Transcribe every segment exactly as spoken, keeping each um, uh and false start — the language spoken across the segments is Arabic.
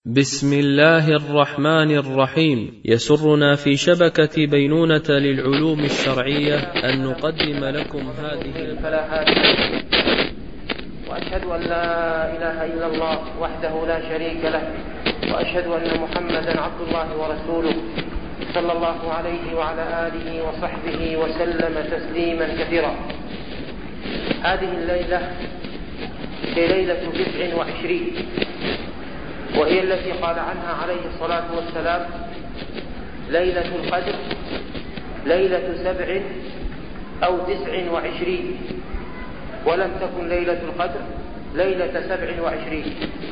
بسم الله الرحمن الرحيم. يسرنا في شبكة بينونة للعلوم الشرعية أن نقدم لكم هذه فلا هادي له، وأشهد أن لا إله إلا الله وحده لا شريك له، وأشهد أن محمدا عبد الله ورسوله صلى الله عليه وعلى آله وصحبه وسلم تسليما كثيرا. هذه الليلة هي ليلة تسع وعشرين، وهي التي قال عنها عليه الصلاة والسلام ليلة القدر ليلة سبع أو تسع وعشرين، ولم تكن ليلة القدر ليلة سبع وعشرين.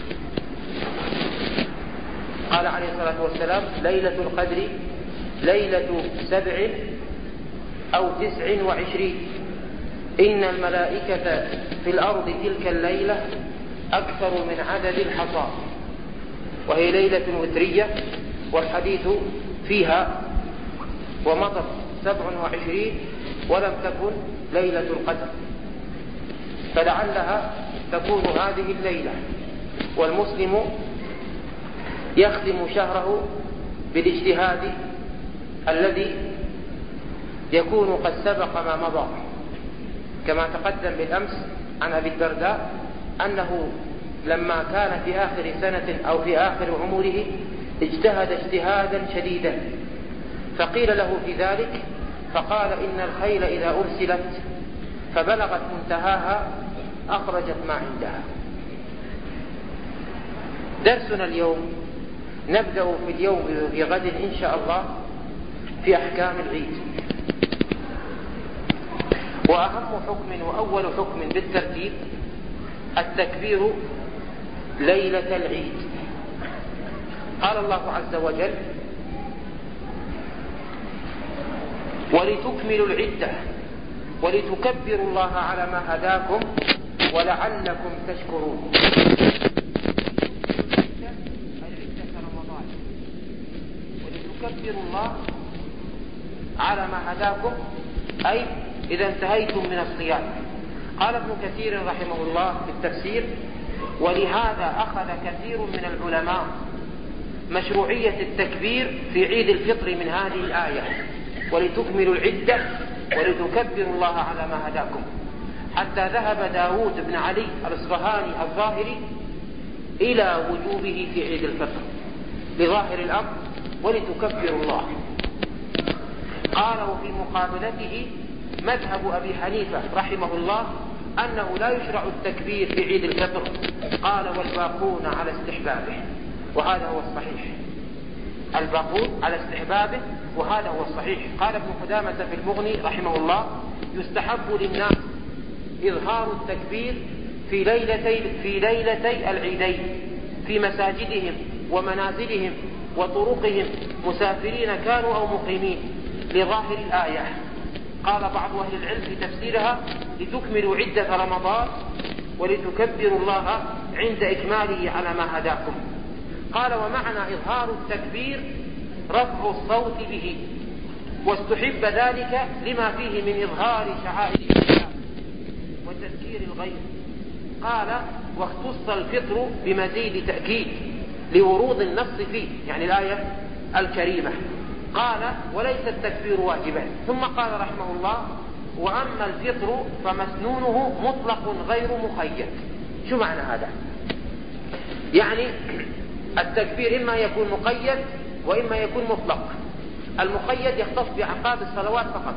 قال عليه الصلاة والسلام ليلة القدر ليلة سبع أو تسع وعشرين، إن الملائكة في الأرض تلك الليلة أكثر من عدد الحصى. وهي ليلة وترية، والحديث فيها ومضت سبع وعشرين ولم تكن ليلة القدر، فلعلها تكون هذه الليلة. والمسلم يختم شهره بالاجتهاد الذي يكون قد سبق ما مضى، كما تقدم بالأمس عن أبي الدرداء أنه لما كان في آخر سنة أو في آخر عمره اجتهد اجتهادا شديدا، فقيل له في ذلك فقال إن الخيل إذا أرسلت فبلغت منتهاها أخرجت ما عندها. درسنا اليوم نبدأ في اليوم في غد إن شاء الله في أحكام العيد. وأهم حكم وأول حكم بالترتيب التكبير ليلة العيد. قال الله عز وجل ولتكملوا العدة ولتكبروا الله على ما هداكم ولعلكم تشكرون. ولتكبروا الله على ما هداكم، أي إذا انتهيتم من الصيام. قال ابن كثير رحمه الله في التفسير ولهذا أخذ كثير من العلماء مشروعية التكبير في عيد الفطر من هذه الآية ولتكملوا العدة ولتكبروا الله على ما هداكم، حتى ذهب داود بن علي الأصفهاني الظاهري إلى وجوبه في عيد الفطر لظاهر الأمر ولتكبروا الله. قال وفي مقابلته مذهب أبي حنيفة رحمه الله أنه لا يشرع التكبير في عيد الفطر، قال والباقون على استحبابه، وهذا هو الصحيح. الباقون على استحبابه وهذا هو الصحيح. قال ابن قدامة في المغني رحمه الله يستحب للناس إظهار التكبير في ليلتي, في ليلتي العيدين في مساجدهم ومنازلهم وطرقهم مسافرين كانوا أو مقيمين لظاهر الآية. قال بعض أهل العلم في تفسيرها لتكملوا عدة رمضان ولتكبروا الله عند إكماله على ما هداكم. قال ومعنى إظهار التكبير رفع الصوت به، واستحب ذلك لما فيه من إظهار شعائر الإسلام وتذكير الغير. قال واختص الفطر بمزيد تأكيد لورود النص فيه، يعني الآية الكريمة. قال وليس التكبير واجبا. ثم قال رحمه الله وأما الفطر فمسنونه مطلق غير مقيد. شو معنى هذا؟ يعني التكبير إما يكون مقيد وإما يكون مطلق. المقيد يختص بعقاب الصلوات فقط،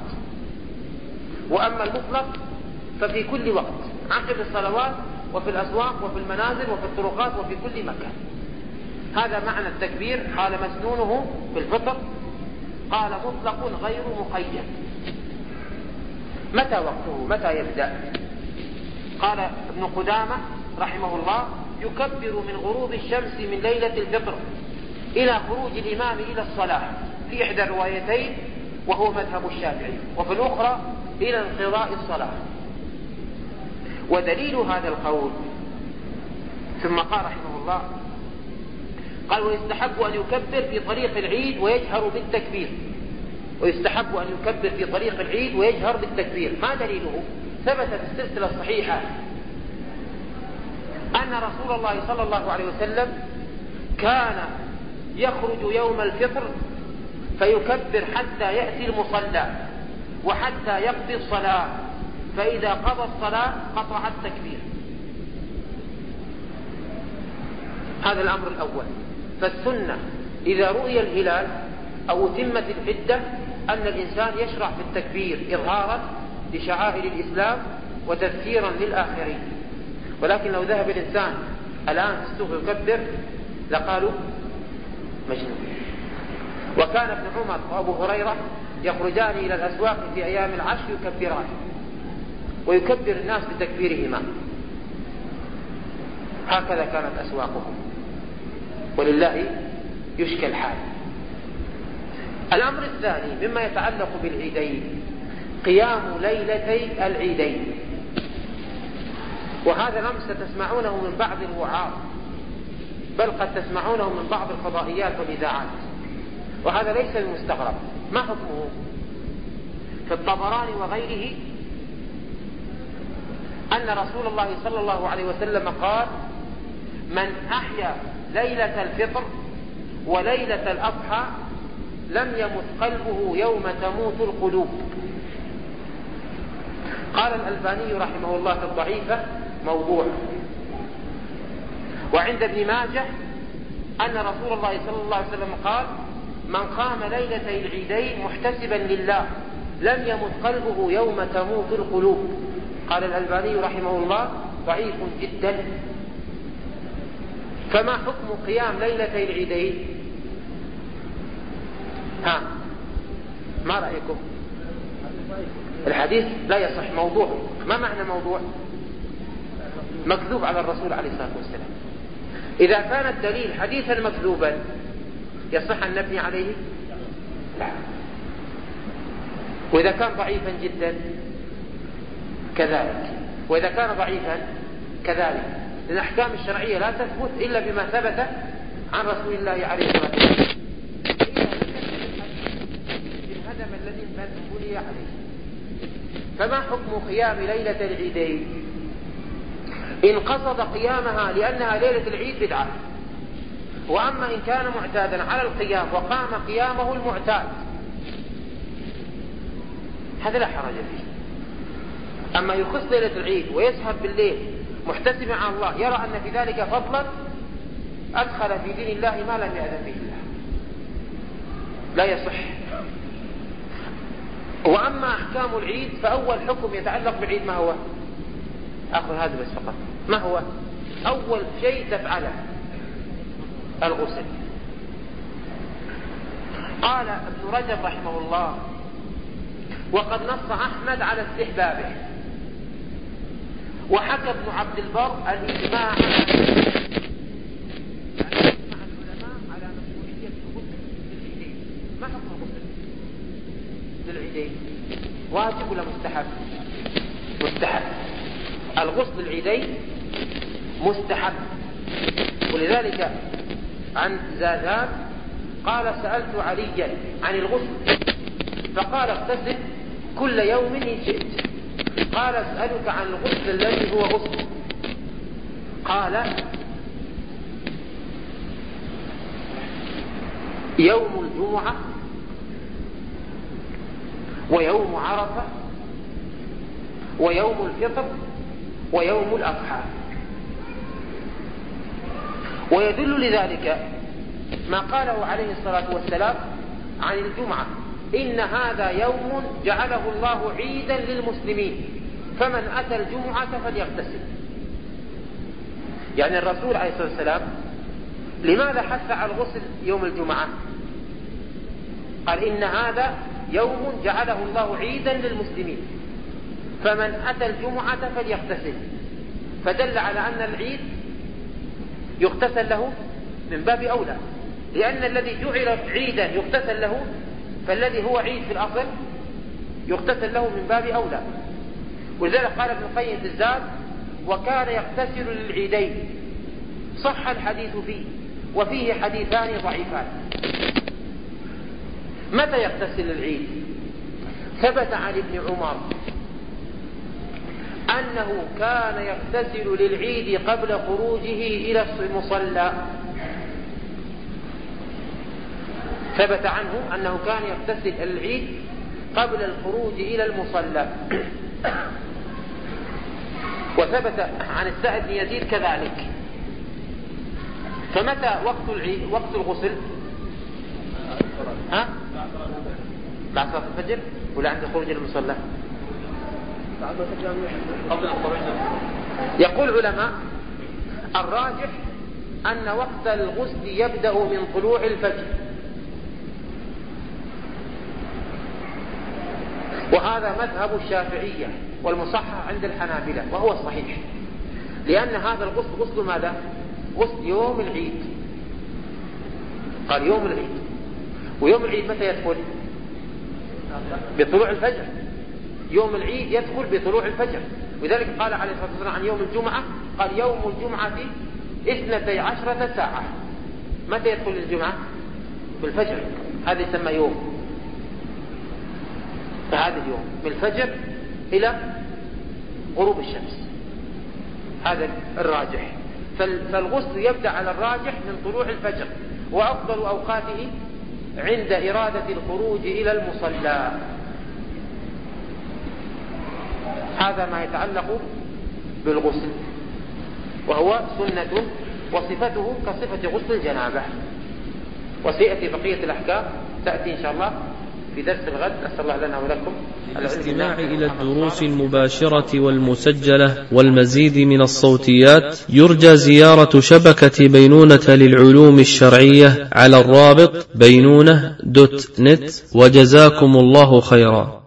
وأما المطلق ففي كل وقت عقب الصلوات وفي الأسواق وفي المنازل وفي الطرقات وفي كل مكان. هذا معنى التكبير. قال مسنونه في الفطر، قال مطلق غير مقيد. متى وقته؟ متى يبدأ؟ قال ابن قدامة رحمه الله يكبر من غروب الشمس من ليلة الفطر إلى خروج الإمام إلى الصلاة في إحدى الروايتين وهو مذهب الشافعي، وفي الأخرى إلى انقضاء الصلاة. ودليل هذا القول ثم قال رحمه الله قال ويستحب أن يكبر في طريق العيد ويجهر بالتكبير. ويستحب أن يكبر في طريق العيد ويجهر بالتكبير. ما دليله؟ ثبت في السلسلة الصحيحة أن رسول الله صلى الله عليه وسلم كان يخرج يوم الفطر فيكبر حتى يأتي المصلى وحتى يقضي الصلاة، فإذا قضى الصلاة قطع التكبير. هذا الأمر الأول. فالسنة إذا رؤي الهلال أو تمت العدة أن الإنسان يشرع في التكبير إظهارا لشعائر الإسلام وتذكيرا للآخرين. ولكن لو ذهب الإنسان الآن في السوق يكبر لقالوا مجنون. وكان ابن عمر وأبو هريرة يخرجان إلى الأسواق في أيام العشر يكبران، ويكبر الناس بتكبيرهما. هكذا كانت أسواقهم، ولله يشكى الحال. الأمر الثاني مما يتعلق بالعيدين قيام ليلتي العيدين، وهذا الأمر ستسمعونه من بعض الوعاظ، بل قد تسمعونه من بعض الفضائيات والإذاعات، وهذا ليس بمستغرب. ما حكمه؟ في الطبراني وغيره أن رسول الله صلى الله عليه وسلم قال: من أحيا ليلة الفطر وليلة الأضحى لم يمت قلبه يوم تموت القلوب. قال الألباني رحمه الله في الضعيفة: موضوع. وعند ابن ماجه أن رسول الله صلى الله عليه وسلم قال: من قام ليلتي العيدين محتسبا لله لم يمت قلبه يوم تموت القلوب. قال الألباني رحمه الله: ضعيف جدا. فما حكم قيام ليلتي العيدين؟ ها، ما رأيكم؟ الحديث لا يصح، موضوع. ما معنى موضوع؟ مكذوب على الرسول عليه الصلاة والسلام. إذا كان الدليل حديثا مكذوبا يصح أن نبني عليه؟ لا. وإذا كان ضعيفا جدا كذلك، وإذا كان ضعيفا كذلك. الأحكام الشرعية لا تثبت إلا بما ثبت عن رسول الله عليه الصلاة والسلام. الهدم الذي بني عليه. فما حكم قيام ليلة العيدين؟ إن قصد قيامها لأنها ليلة العيد بدعة. وأما إن كان معتادا على القيام وقام قيامه المعتاد هذا لا حرج فيه. أما يخص ليلة العيد ويسهر بالليل محتسبا على الله يرى أن في ذلك فضلا أدخل في دين الله ما لم يأذن به الله، لا يصح. وأما أحكام العيد فأول حكم يتعلق بالعيد ما هو؟ أخذ هذا بس فقط. ما هو أول شيء تفعله؟ الغسل. قال ابن رجب رحمه الله: وقد نص أحمد على استحبابه، وحكى ابن عبد البر الإجماع العلماء على مسؤولية الغسل للعيدين. ما حكم الغسل للعيدين؟ واجب ولا مستحب؟ مستحب. الغسل للعيدين مستحب. ولذلك عن زادان قال: سألت عليا عن الغسل فقال: اغتسل كل يوم إن شئت. قال: أسألك عن الغسل الذي هو غسل. قال: يوم الجمعة ويوم عرفة ويوم الفطر ويوم الأضحى. ويدل لذلك ما قاله عليه الصلاة والسلام عن الجمعة: إن هذا يوم جعله الله عيدا للمسلمين فمن أتى الجمعة فليغتسل. يعني الرسول عليه الصلاة والسلام لماذا حث على الغسل يوم الجمعة؟ قال: إن هذا يوم جعله الله عيدا للمسلمين فمن أتى الجمعة فليغتسل. فدل على أن العيد يغتسل له من باب أولى، لأن الذي جعل عيدا يغتسل له فالذي هو عيد في الأصل يغتسل له من باب أولى. ولذلك قال ابن القيم في الزاد: وكان يغتسل للعيدين. صح الحديث فيه، وفيه حديثان ضعيفان. متى يغتسل للعيد؟ ثبت عن ابن عمر أنه كان يغتسل للعيد قبل خروجه إلى المصلى. ثبت عنه أنه كان يغتسل العيد قبل الخروج إلى المصلى. وثبت عن السائب بن يزيد كذلك. فمتى وقت العيد وقت الغسل؟ ها؟ بعد صلاة الفجر ولا عند الخروج إلى المصلى؟ يقول علماء الراجح أن وقت الغسل يبدأ من طلوع الفجر، وهذا مذهب الشافعية والمصحح عند الحنابلة وهو الصحيح، لأن هذا الغسل غسل ماذا؟ غسل يوم العيد. قال يوم العيد، ويوم العيد متى يدخل؟ بطلوع الفجر. يوم العيد يدخل بطلوع الفجر، ولذلك قال عليه الصلاة والسلام عن يوم الجمعة، قال يوم الجمعة اثنتي عشرة ساعة. متى يدخل الجمعة؟ بالفجر، هذا يسمى يوم. فهذا اليوم من الفجر إلى غروب الشمس، هذا الراجح. فالغسل يبدأ على الراجح من طلوع الفجر، وأفضل أوقاته عند إرادة الخروج إلى المصلى. هذا ما يتعلق بالغسل، وهو سنة وصفته كصفة غسل الجنابة. وسيأتي بقية الأحكام تأتي إن شاء الله في درس الغد. أسأل الله لنا ولكم الاستماع إلى الدروس المباشرة والمسجلة والمزيد من الصوتيات. يرجى زيارة شبكة بينونة للعلوم الشرعية على الرابط بينونة دوت نت. وجزاكم الله خيرا.